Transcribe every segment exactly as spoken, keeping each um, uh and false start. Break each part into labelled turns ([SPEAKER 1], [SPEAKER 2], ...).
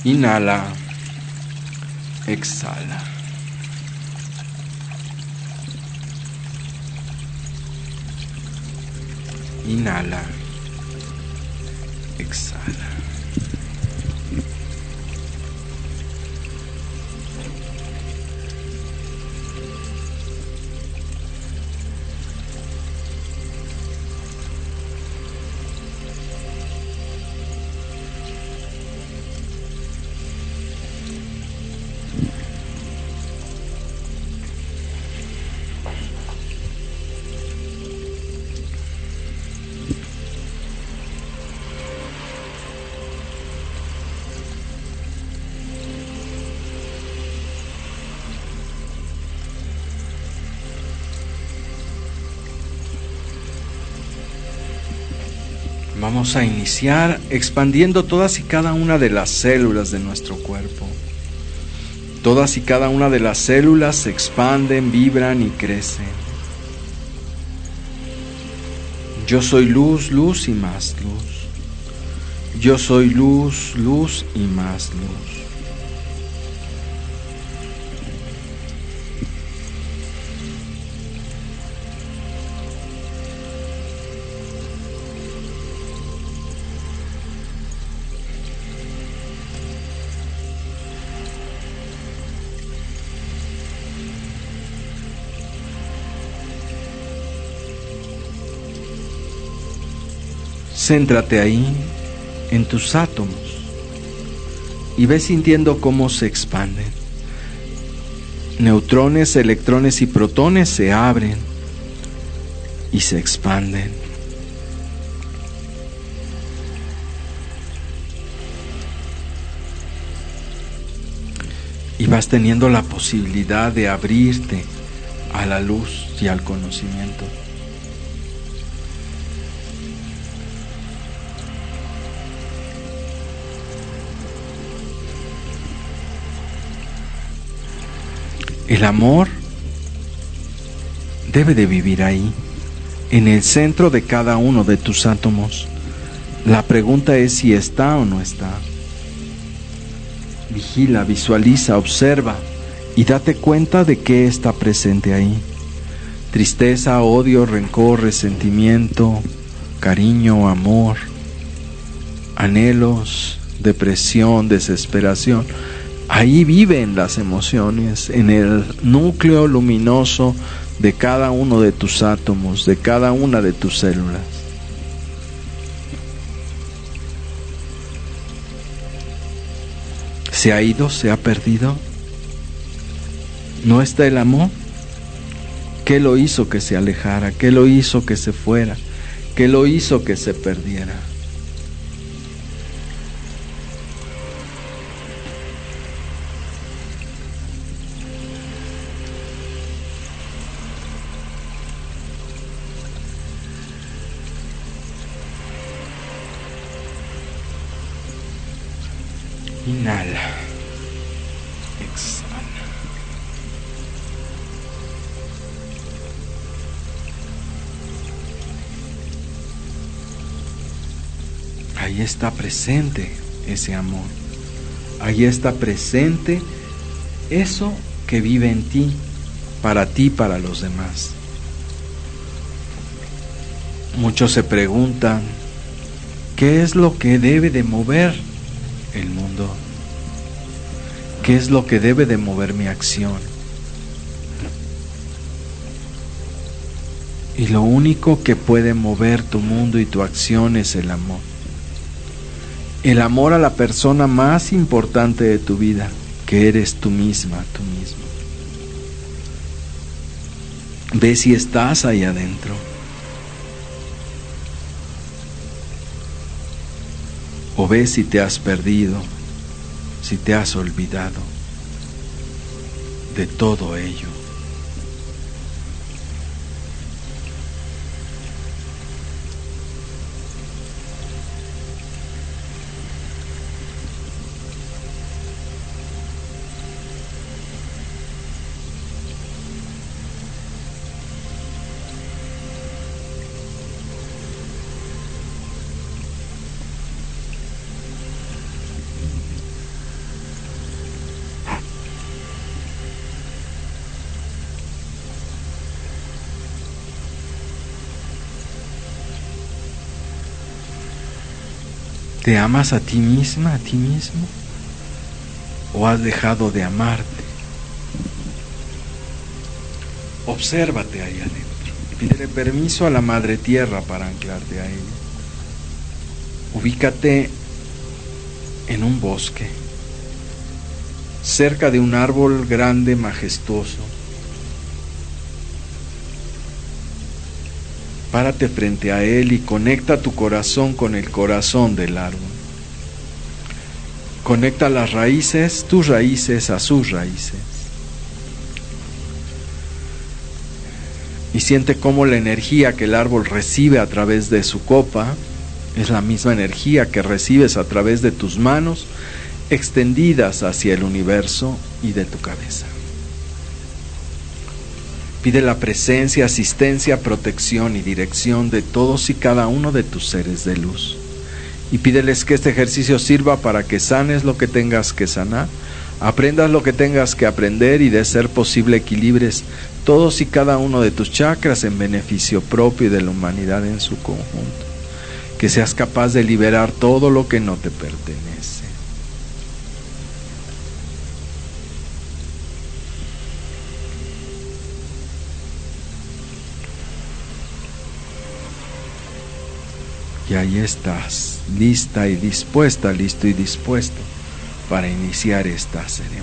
[SPEAKER 1] Inhala, exhala. Inhala, exhala. Vamos a iniciar expandiendo todas y cada una de las células de nuestro cuerpo. Todas y cada una de las células se expanden, vibran y crecen. Yo soy luz, luz y más luz. Yo soy luz, luz y más luz. Céntrate ahí, en tus átomos, y ve sintiendo cómo se expanden. Neutrones, electrones y protones se abren y se expanden. Y vas teniendo la posibilidad de abrirte a la luz y al conocimiento. El amor debe de vivir ahí, en el centro de cada uno de tus átomos. La pregunta es si está o no está. Vigila, visualiza, observa y date cuenta de qué está presente ahí. Tristeza, odio, rencor, resentimiento, cariño, amor, anhelos, depresión, desesperación. Ahí viven las emociones, en el núcleo luminoso de cada uno de tus átomos, de cada una de tus células. ¿Se ha ido? ¿Se ha perdido? ¿No está el amor? ¿Qué lo hizo que se alejara? ¿Qué lo hizo que se fuera? ¿Qué lo hizo que se perdiera? Inhala, exhala. Ahí está presente ese amor. Ahí está presente eso que vive en ti, para ti, para los demás. Muchos se preguntan, ¿qué es lo que debe de mover el mundo? ¿Qué es lo que debe de mover mi acción? Y lo único que puede mover tu mundo y tu acción es el amor. El amor a la persona más importante de tu vida, que eres tú misma, tú mismo. Ve si estás ahí adentro. O ve si te has perdido, si te has olvidado de todo ello. ¿Te amas a ti misma, a ti mismo? ¿O has dejado de amarte? Obsérvate ahí adentro. Pídele permiso a la Madre Tierra para anclarte a ella. Ubícate en un bosque, cerca de un árbol grande, majestuoso. Párate frente a él y conecta tu corazón con el corazón del árbol. Conecta las raíces, tus raíces a sus raíces. Y siente cómo la energía que el árbol recibe a través de su copa es la misma energía que recibes a través de tus manos extendidas hacia el universo y de tu cabeza. Pide la presencia, asistencia, protección y dirección de todos y cada uno de tus seres de luz. Y pídeles que este ejercicio sirva para que sanes lo que tengas que sanar, aprendas lo que tengas que aprender y, de ser posible, equilibres todos y cada uno de tus chakras en beneficio propio y de la humanidad en su conjunto. Que seas capaz de liberar todo lo que no te pertenece. Y ahí estás, lista y dispuesta, listo y dispuesto para iniciar esta ceremonia.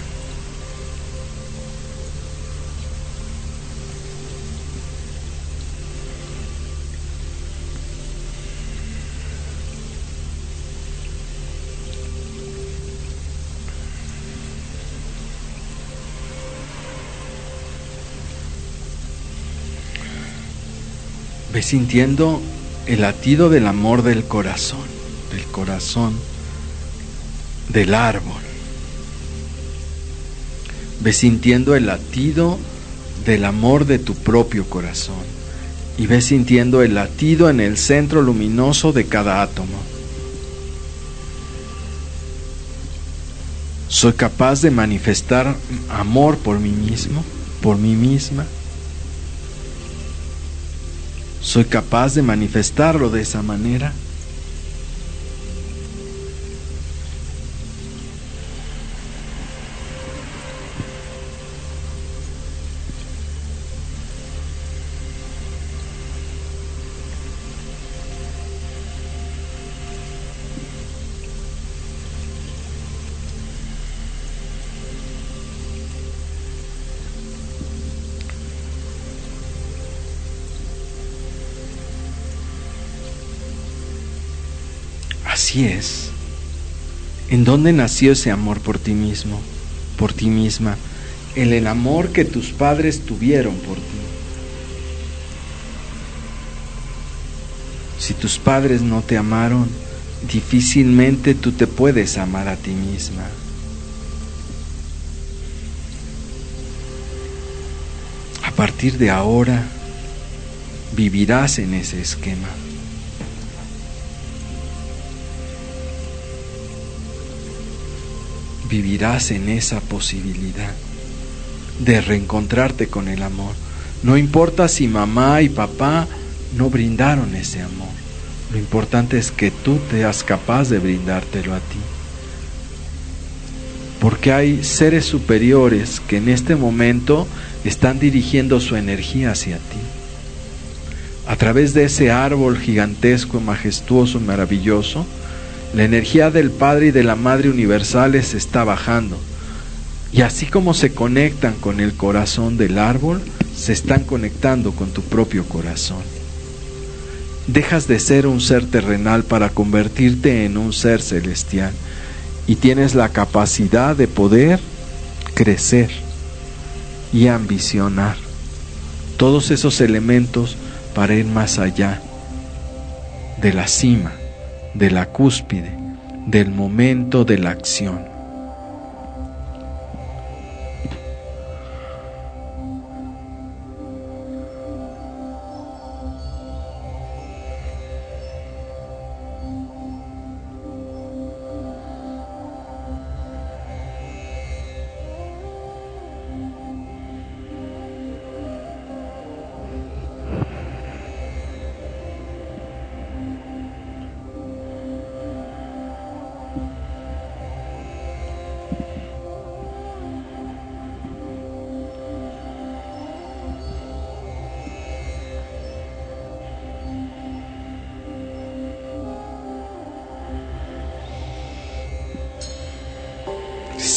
[SPEAKER 1] Ve sintiendo el latido del amor del corazón, del corazón del árbol. Ve sintiendo el latido del amor de tu propio corazón y ve sintiendo el latido en el centro luminoso de cada átomo. ¿Soy capaz de manifestar amor por mí mismo, por mí misma? ¿Soy capaz de manifestarlo de esa manera? Así es. ¿En dónde nació ese amor por ti mismo, por ti misma? En el amor que tus padres tuvieron por ti. Si tus padres no te amaron, difícilmente tú te puedes amar a ti misma. A partir de ahora, vivirás en ese esquema. Vivirás en esa posibilidad de reencontrarte con el amor. No importa si mamá y papá no brindaron ese amor. Lo importante es que tú seas capaz de brindártelo a ti. Porque hay seres superiores que en este momento están dirigiendo su energía hacia ti. A través de ese árbol gigantesco, majestuoso, maravilloso, la energía del Padre y de la Madre universales está bajando. Y así como se conectan con el corazón del árbol, se están conectando con tu propio corazón. Dejas de ser un ser terrenal para convertirte en un ser celestial. Y tienes la capacidad de poder crecer y ambicionar todos esos elementos para ir más allá de la cima, de la cúspide, del momento de la acción.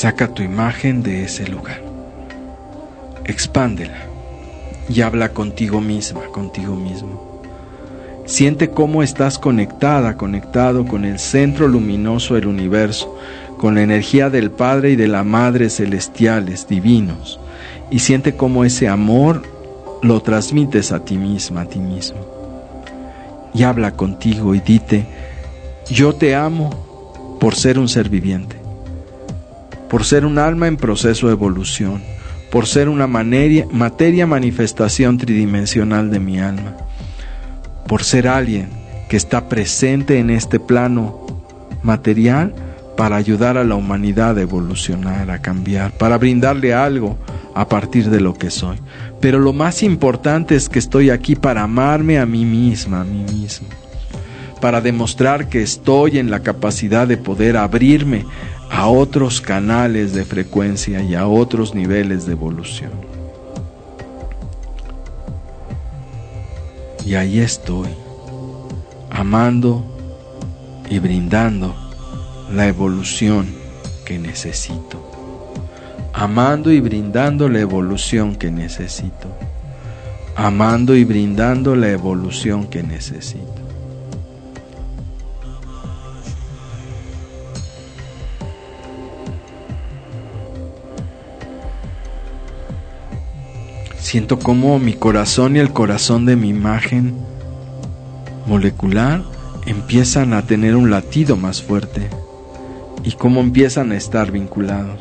[SPEAKER 1] Saca tu imagen de ese lugar. Expándela y habla contigo misma, contigo mismo. Siente cómo estás conectada, conectado con el centro luminoso del universo, con la energía del Padre y de la Madre celestiales, divinos. Y siente cómo ese amor lo transmites a ti misma, a ti mismo. Y habla contigo y dite: yo te amo por ser un ser viviente, por ser un alma en proceso de evolución, por ser una materia, materia manifestación tridimensional de mi alma, por ser alguien que está presente en este plano material para ayudar a la humanidad a evolucionar, a cambiar, para brindarle algo a partir de lo que soy. Pero lo más importante es que estoy aquí para amarme a mí misma, a mí mismo, para demostrar que estoy en la capacidad de poder abrirme a otros canales de frecuencia y a otros niveles de evolución. Y ahí estoy, amando y brindando la evolución que necesito. Amando y brindando la evolución que necesito. Amando y brindando la evolución que necesito. Siento cómo mi corazón y el corazón de mi imagen molecular empiezan a tener un latido más fuerte y cómo empiezan a estar vinculados.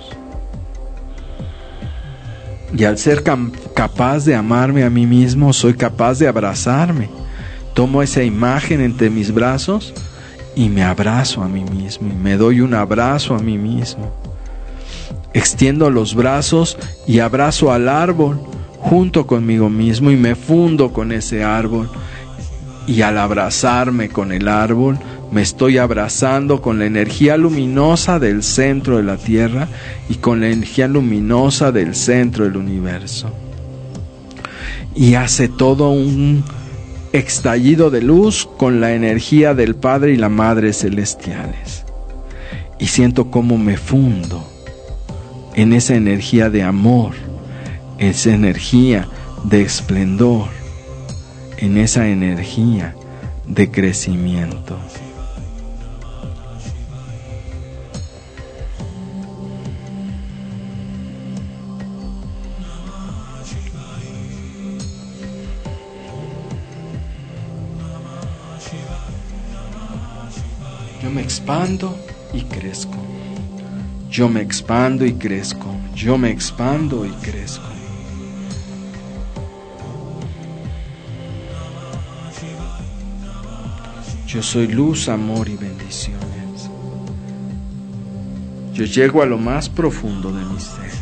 [SPEAKER 1] Y al ser cam- capaz de amarme a mí mismo, soy capaz de abrazarme. Tomo esa imagen entre mis brazos y me abrazo a mí mismo y me doy un abrazo a mí mismo. Extiendo los brazos y abrazo al árbol junto conmigo mismo y me fundo con ese árbol, y al abrazarme con el árbol me estoy abrazando con la energía luminosa del centro de la Tierra y con la energía luminosa del centro del universo, y hace todo un estallido de luz con la energía del Padre y la Madre celestiales, y siento cómo me fundo en esa energía de amor, esa energía de esplendor, en esa energía de crecimiento. Yo me expando y crezco. Yo me expando y crezco. Yo me expando y crezco. Yo soy luz, amor y bendiciones. Yo llego a lo más profundo de mi ser.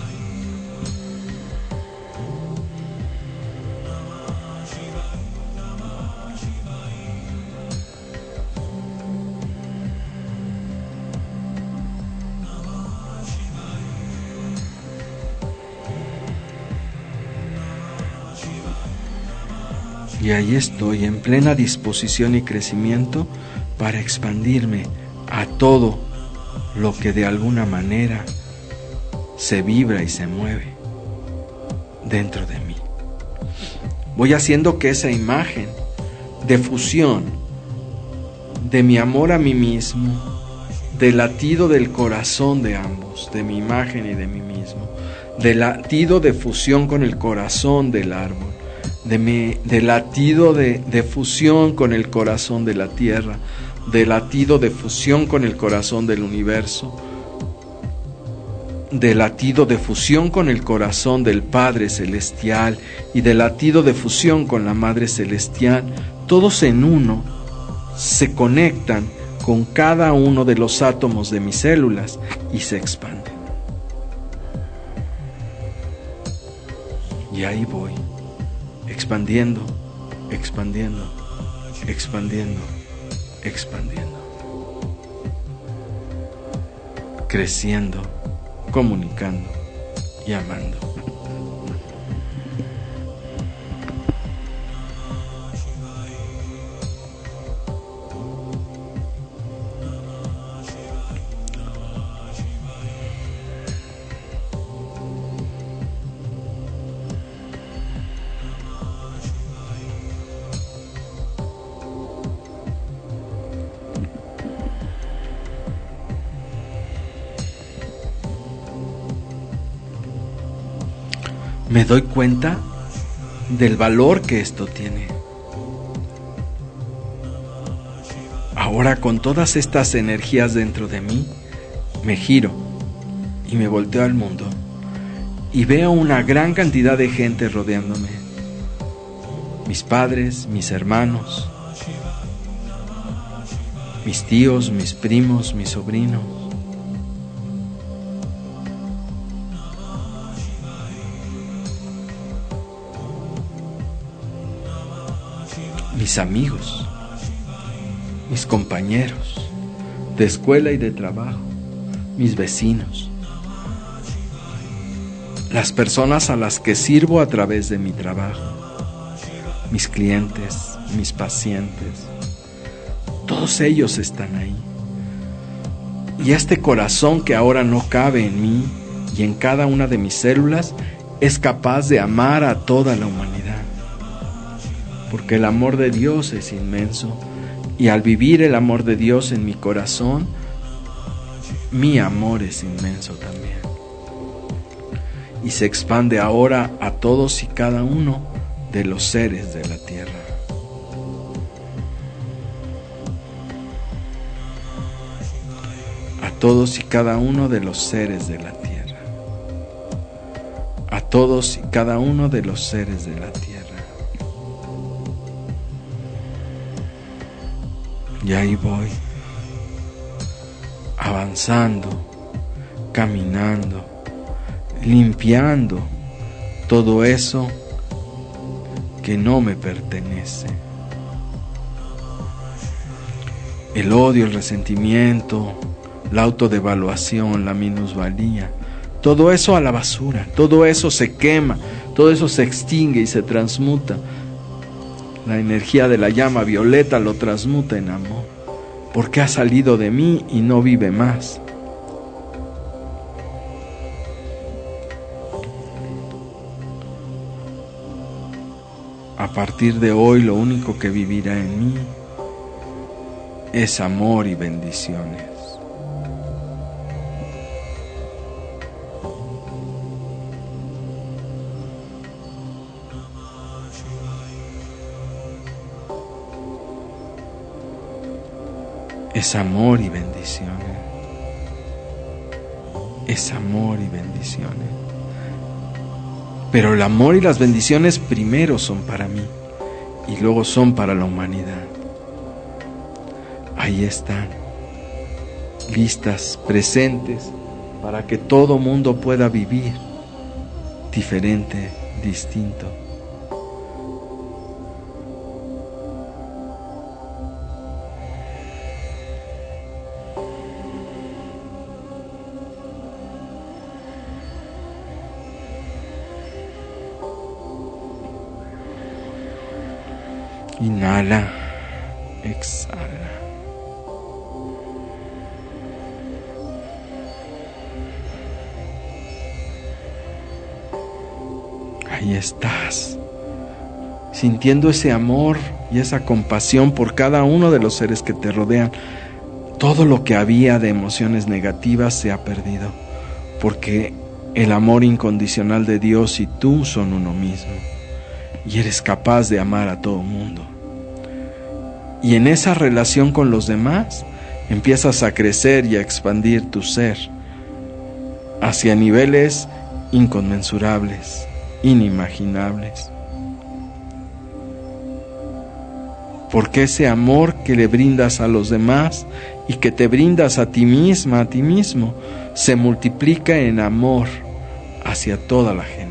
[SPEAKER 1] Y ahí estoy, en plena disposición y crecimiento para expandirme a todo lo que de alguna manera se vibra y se mueve dentro de mí. Voy haciendo que esa imagen de fusión de mi amor a mí mismo, del latido del corazón de ambos, de mi imagen y de mí mismo, del latido de fusión con el corazón del árbol, de mi, de latido de, de fusión con el corazón de la tierra, de latido de fusión con el corazón del universo, de latido de fusión con el corazón del Padre Celestial y de latido de fusión con la Madre Celestial, todos en uno se conectan con cada uno de los átomos de mis células y se expanden. Y ahí voy, expandiendo, expandiendo, expandiendo, expandiendo, creciendo, comunicando y amando. me doy cuenta del valor que esto tiene. Ahora, con todas estas energías dentro de mí, me giro y me volteo al mundo y veo una gran cantidad de gente rodeándome. Mis padres, mis hermanos, mis tíos, mis primos, mis sobrinos. Mis amigos, mis compañeros de escuela y de trabajo, mis vecinos, las personas a las que sirvo a través de mi trabajo, mis clientes, mis pacientes, todos ellos están ahí. Y este corazón que ahora no cabe en mí y en cada una de mis células es capaz de amar a toda la humanidad. Porque el amor de Dios es inmenso, y al vivir el amor de Dios en mi corazón, mi amor es inmenso también. Y se expande ahora a todos y cada uno de los seres de la tierra. A todos y cada uno de los seres de la tierra. A todos y cada uno de los seres de la tierra. Y ahí voy, avanzando, caminando, limpiando todo eso que no me pertenece. El odio, el resentimiento, la autodevaluación, la minusvalía, todo eso a la basura, todo eso se quema, todo eso se extingue y se transmuta. La energía de la llama violeta lo transmuta en amor, porque ha salido de mí y no vive más. A partir de hoy, lo único que vivirá en mí es amor y bendiciones. Es amor y bendiciones. Es amor y bendiciones. Pero el amor y las bendiciones primero son para mí y luego son para la humanidad. Ahí están, listas, presentes, para que todo mundo pueda vivir diferente, distinto. Inhala, exhala. Ahí estás, sintiendo ese amor y esa compasión por cada uno de los seres que te rodean. Todo lo que había de emociones negativas se ha perdido, porque el amor incondicional de Dios y tú son uno mismo, y eres capaz de amar a todo mundo. Y en esa relación con los demás empiezas a crecer y a expandir tu ser hacia niveles inconmensurables, inimaginables. Porque ese amor que le brindas a los demás y que te brindas a ti misma, a ti mismo, se multiplica en amor hacia toda la gente.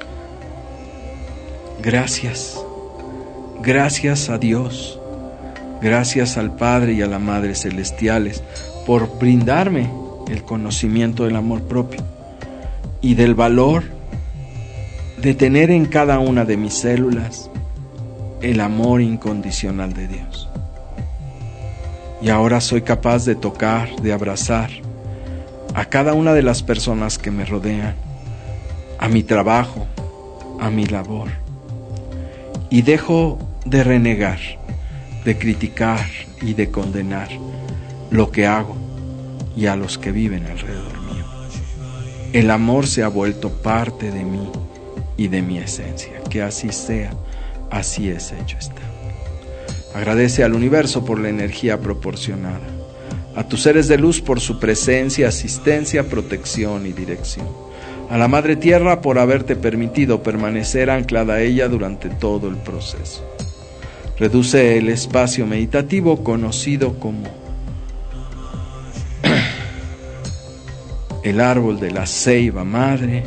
[SPEAKER 1] Gracias, gracias a Dios, Gracias al Padre y a la Madre celestiales por brindarme el conocimiento del amor propio y del valor de tener en cada una de mis células el amor incondicional de Dios. Y ahora soy capaz de tocar, de abrazar a cada una de las personas que me rodean, a mi trabajo, a mi labor. Y dejo de renegar, de criticar y de condenar lo que hago y a los que viven alrededor mío. El amor se ha vuelto parte de mí y de mi esencia. Que así sea, así es hecho está. Agradece al universo por la energía proporcionada, a tus seres de luz por su presencia, asistencia, protección y dirección, a la Madre Tierra por haberte permitido permanecer anclada a ella durante todo el proceso. Reduce el espacio meditativo conocido como el árbol de la ceiba madre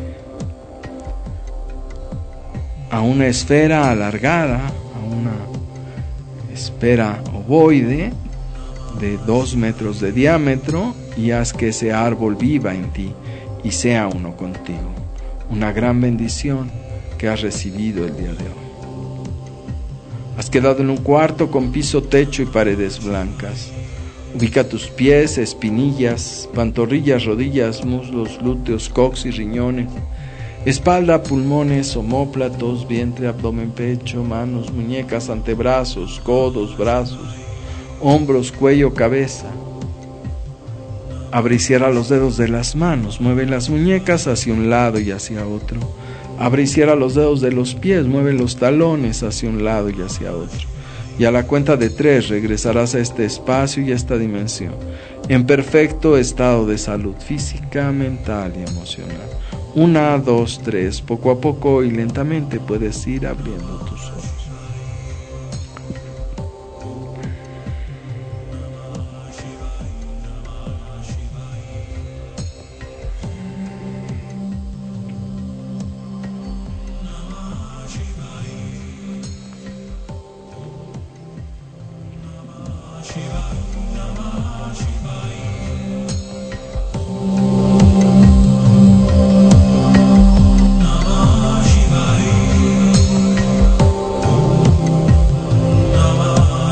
[SPEAKER 1] a una esfera alargada, a una esfera ovoide de dos metros de diámetro, y haz que ese árbol viva en ti y sea uno contigo. Una gran bendición que has recibido el día de hoy. Has quedado en un cuarto con piso, techo y paredes blancas. Ubica tus pies, espinillas, pantorrillas, rodillas, muslos, glúteos, cox y riñones, espalda, pulmones, omóplatos, vientre, abdomen, pecho, manos, muñecas, antebrazos, codos, brazos, hombros, cuello, cabeza. Abre y cierra los dedos de las manos, mueve las muñecas hacia un lado y hacia otro. Abre y cierra los dedos de los pies, mueve los talones hacia un lado y hacia otro. Y a la cuenta de tres regresarás a este espacio y a esta dimensión, en perfecto estado de salud física, mental y emocional. Una, dos, tres, poco a poco y lentamente puedes ir abriendo tus